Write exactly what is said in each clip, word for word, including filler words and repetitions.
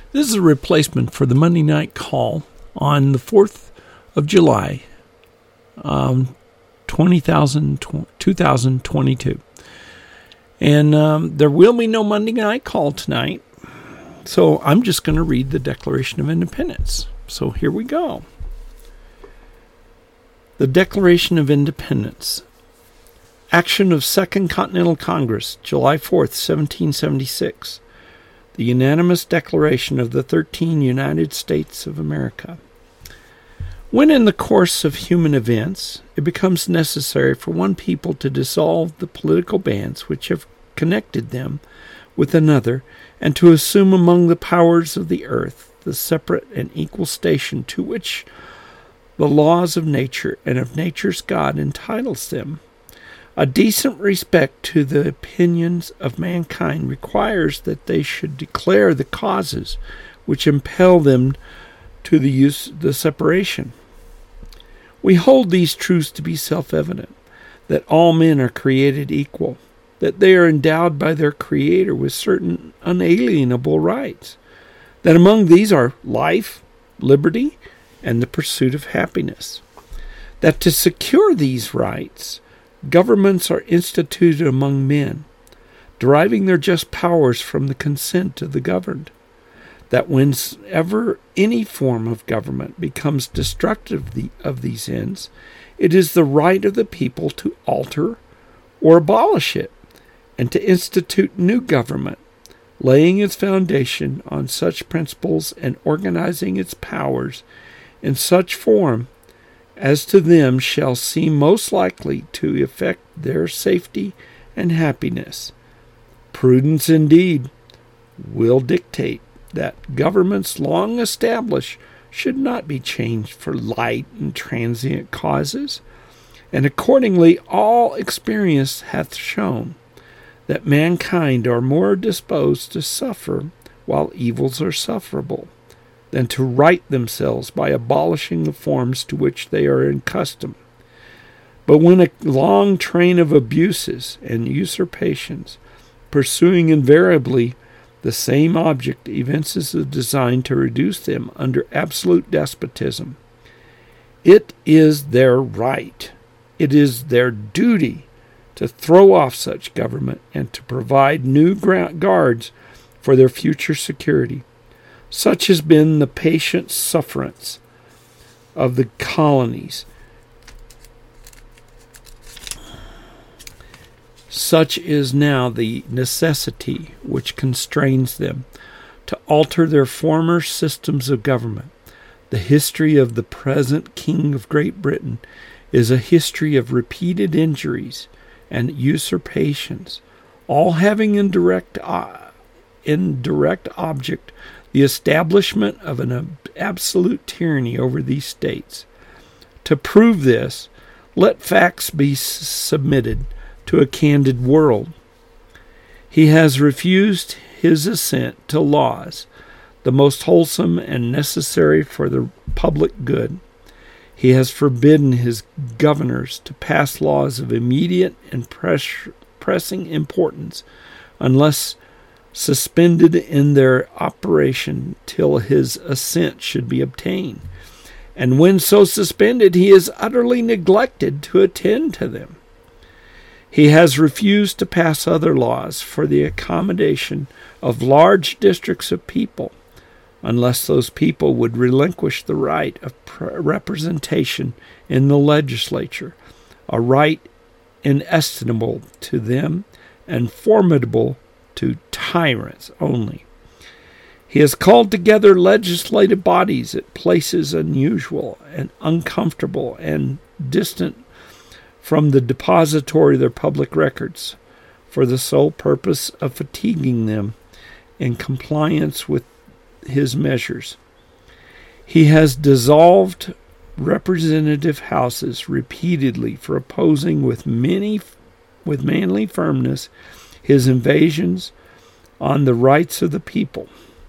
This is a replacement for the Monday night call on the fourth of July, um, two thousand twenty-two. And um, there will be no Monday night call tonight, so I'm just going to read the Declaration of Independence. So here we go. The Declaration of Independence. Action of Second Continental Congress, July fourth, seventeen seventy-six. The unanimous declaration of the thirteen United States of America. When in the course of human events it becomes necessary for one people to dissolve the political bands which have connected them with another, and to assume among the powers of the earth the separate and equal station to which the laws of nature and of nature's God entitles them, a decent respect to the opinions of mankind requires that they should declare the causes which impel them to the use the separation. We hold these truths to be self-evident, that all men are created equal, that they are endowed by their Creator with certain unalienable rights, that among these are life, liberty, and the pursuit of happiness, that to secure these rights, governments are instituted among men, deriving their just powers from the consent of the governed, that whenever any form of government becomes destructive of, the, of these ends, it is the right of the people to alter or abolish it, and to institute new government, laying its foundation on such principles and organizing its powers in such form as to them shall seem most likely to effect their safety and happiness. Prudence indeed will dictate that governments long established should not be changed for light and transient causes, and accordingly all experience hath shown that mankind are more disposed to suffer while evils are sufferable, than to right themselves by abolishing the forms to which they are accustomed. But when a long train of abuses and usurpations, pursuing invariably the same object, evinces a design to reduce them under absolute despotism, it is their right, it is their duty to throw off such government and to provide new guards for their future security. Such has been the patient sufferance of the colonies. Such is now the necessity which constrains them to alter their former systems of government. The history of the present King of Great Britain is a history of repeated injuries and usurpations, all having in direct, uh, in direct object the establishment of an absolute tyranny over these states. To prove this, let facts be submitted to a candid world. He has refused his assent to laws, the most wholesome and necessary for the public good. He has forbidden his governors to pass laws of immediate and press- pressing importance, unless suspended in their operation till his assent should be obtained. And when so suspended, he is utterly neglected to attend to them. He has refused to pass other laws for the accommodation of large districts of people, unless those people would relinquish the right of representation in the legislature, a right inestimable to them and formidable to tyrants only. He has called together legislative bodies at places unusual and uncomfortable and distant from the depository of their public records, for the sole purpose of fatiguing them in compliance with his measures. He has dissolved representative houses repeatedly for opposing with many with manly firmness his invasions on the rights of the people.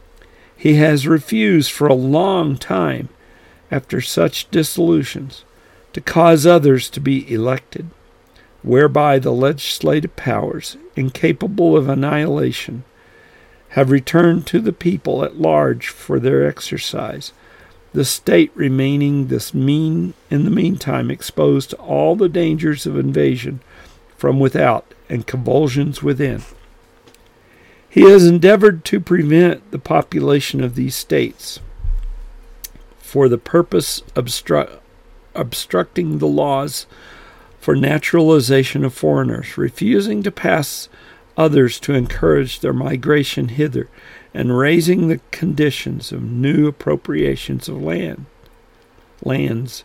He has refused for a long time, after such dissolutions, to cause others to be elected, whereby the legislative powers, incapable of annihilation, have returned to the people at large for their exercise, the state remaining this mean in the meantime exposed to all the dangers of invasion from without and convulsions within. He has endeavored to prevent the population of these states for the purpose of obstru- obstructing the laws for naturalization of foreigners, refusing to pass others to encourage their migration hither, and raising the conditions of new appropriations of land lands.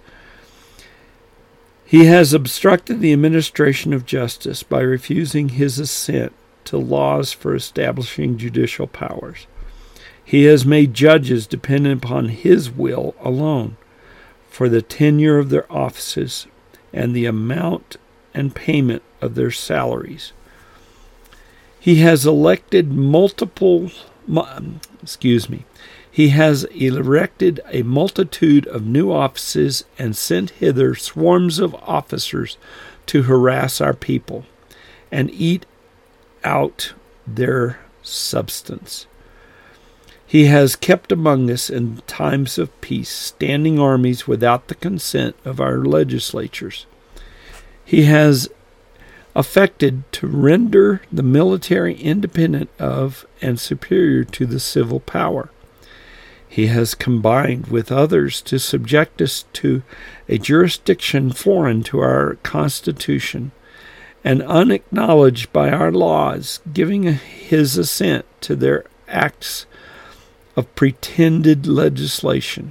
He has obstructed the administration of justice by refusing his assent to laws for establishing judicial powers. He has made judges dependent upon his will alone for the tenure of their offices and the amount and payment of their salaries. He has elected multiple, excuse me, he has erected a multitude of new offices and sent hither swarms of officers to harass our people and eat out their substance. He has kept among us in times of peace standing armies without the consent of our legislatures. He has affected to render the military independent of and superior to the civil power. He has combined with others to subject us to a jurisdiction foreign to our Constitution and unacknowledged by our laws, giving his assent to their acts of pretended legislation,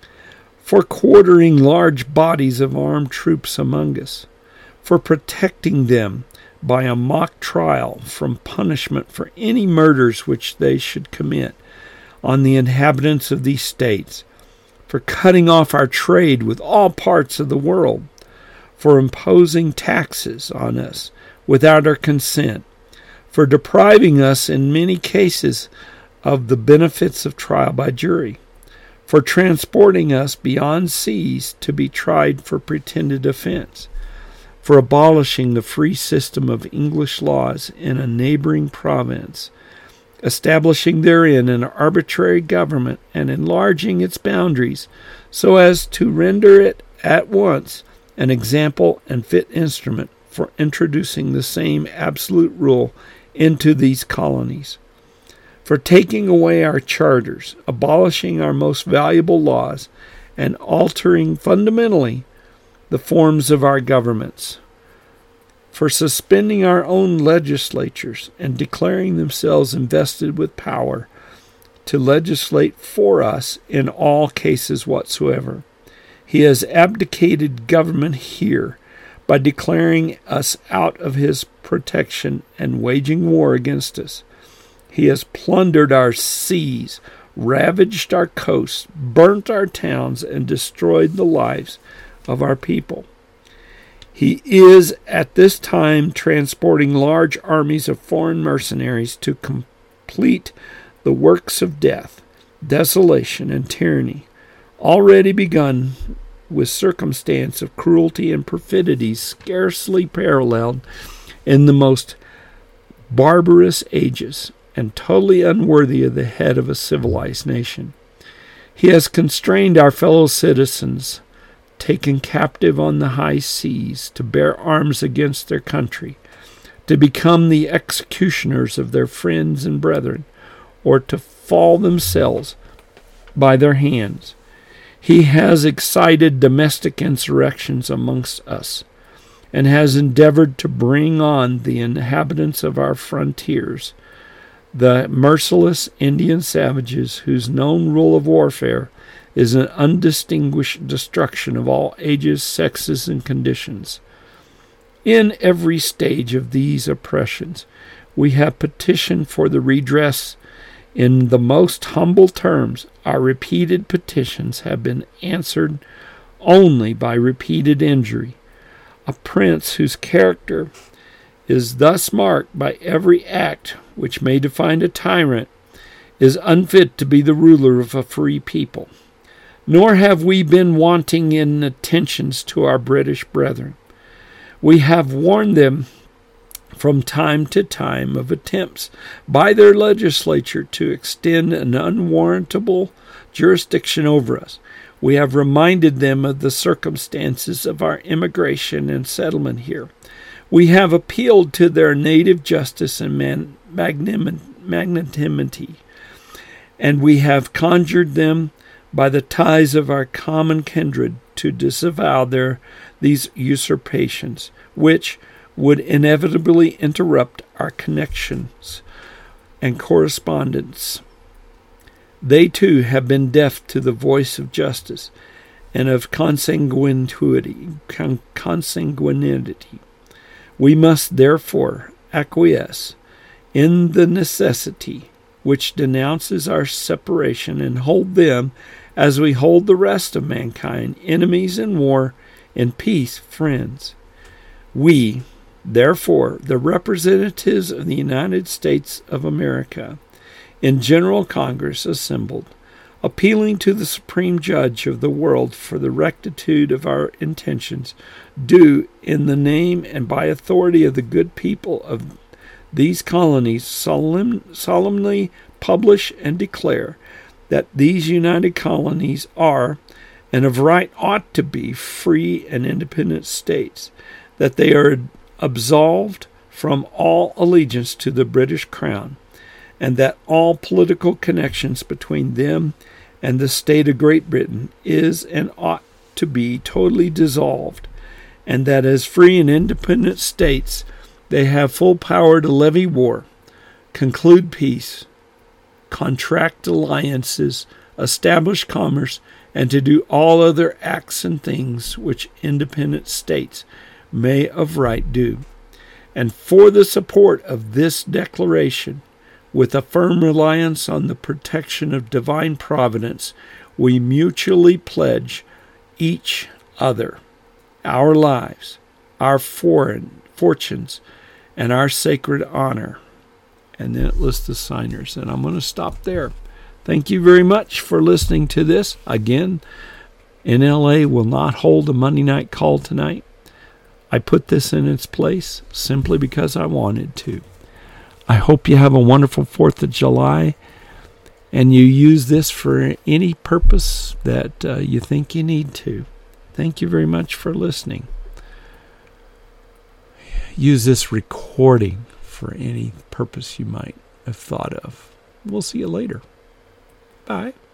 for quartering large bodies of armed troops among us, for protecting them by a mock trial from punishment for any murders which they should commit on the inhabitants of these states, for cutting off our trade with all parts of the world, for imposing taxes on us without our consent, for depriving us in many cases of the benefits of trial by jury, for transporting us beyond seas to be tried for pretended offense, for abolishing the free system of English laws in a neighboring province, establishing therein an arbitrary government and enlarging its boundaries so as to render it at once an example and fit instrument for introducing the same absolute rule into these colonies, for taking away our charters, abolishing our most valuable laws, and altering fundamentally the forms of our governments, for suspending our own legislatures and declaring themselves invested with power to legislate for us in all cases whatsoever. He has abdicated government here by declaring us out of his protection and waging war against us. He has plundered our seas, ravaged our coasts, burnt our towns, and destroyed the lives of our people. He is at this time transporting large armies of foreign mercenaries to complete the works of death, desolation, and tyranny, already begun with circumstance of cruelty and perfidy scarcely paralleled in the most barbarous ages, and totally unworthy of the head of a civilized nation. He has constrained our fellow citizens, taken captive on the high seas, to bear arms against their country, to become the executioners of their friends and brethren, or to fall themselves by their hands. He has excited domestic insurrections amongst us, and has endeavored to bring on the inhabitants of our frontiers, the merciless Indian savages whose known rule of warfare is an undistinguished destruction of all ages, sexes, and conditions. In every stage of these oppressions, we have petitioned for the redress in the most humble terms. Our repeated petitions have been answered only by repeated injury. A prince whose character is thus marked by every act which may define a tyrant is unfit to be the ruler of a free people. Nor have we been wanting in attentions to our British brethren. We have warned them from time to time of attempts by their legislature to extend an unwarrantable jurisdiction over us. We have reminded them of the circumstances of our immigration and settlement here. We have appealed to their native justice and man, magnanimity, and we have conjured them by the ties of our common kindred to disavow their these usurpations, which would inevitably interrupt our connections and correspondence. They too have been deaf to the voice of justice and of consanguinity. consanguinity. We must therefore acquiesce in the necessity which denounces our separation and hold them, as we hold the rest of mankind, enemies in war, in peace, friends. We, therefore, the representatives of the United States of America, in General Congress assembled, appealing to the Supreme Judge of the world for the rectitude of our intentions, do, in the name and by authority of the good people of these colonies, solemn, solemnly publish and declare that these united colonies are, and of right ought to be, free and independent states, that they are absolved from all allegiance to the British Crown, and that all political connections between them and the state of Great Britain is and ought to be totally dissolved, and that as free and independent states they have full power to levy war, conclude peace, contract alliances, establish commerce, and to do all other acts and things which independent states may of right do. And for the support of this declaration, with a firm reliance on the protection of divine providence, we mutually pledge each other our lives, our foreign fortunes, and our sacred honor. And then it lists the signers. And I'm going to stop there. Thank you very much for listening to this. Again, N L A will not hold a Monday night call tonight. I put this in its place simply because I wanted to. I hope you have a wonderful fourth of July, and you use this for any purpose that uh, you think you need to. Thank you very much for listening. Use this recording for any purpose you might have thought of. We'll see you later. Bye.